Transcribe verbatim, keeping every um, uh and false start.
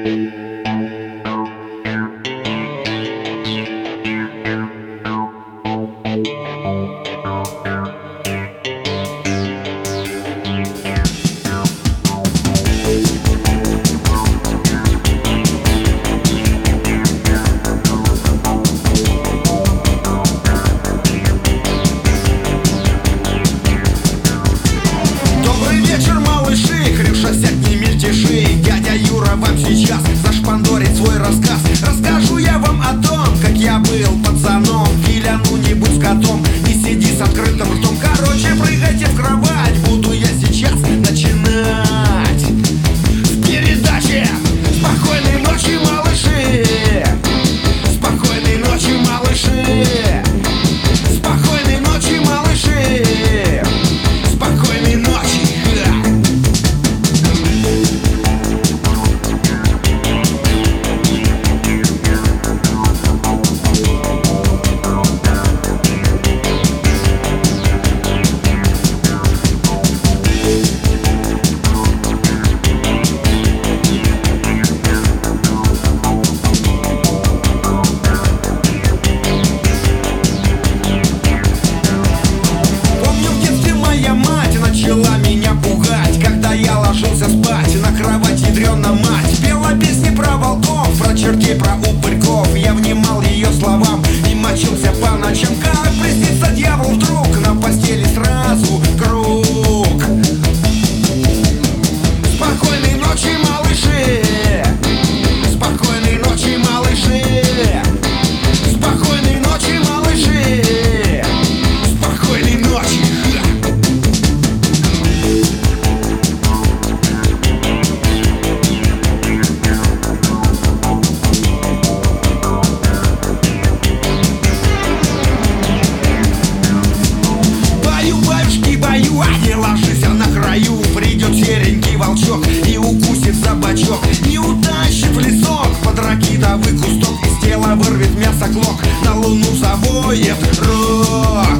Дядя Юра вам сейчас зашпандорит свой рассказ. Расскажу я вам о том, как я был пацаном. Филяну не будь с котом, не сиди с открытым ртом. Короче, прыгайте в кровать, буду я сейчас начинать. В передаче «Спокойной ночи, малыши». Спокойной ночи, малыши. Спокойной ночи, малыши. Спокойной ночи. Начала меня пугать, когда я ложился спать. На кровать ядрёна мать пела песни про волков, про чертей, про упырьков. Я внимал ее словам и мочился по ночам. Как приснится дьявол вдруг, на постели сразу круг. Спокойной ночи, малыши. Спокойной ночи, малыши. Спокойной ночи, малыши. Спокойной ночи. Бою, а не ложись на краю. Придет серенький волчок и укусит за бочок. Не утащит в лесок под ракитовый кусток. Из тела вырвет мясо клок, на луну завоет рок.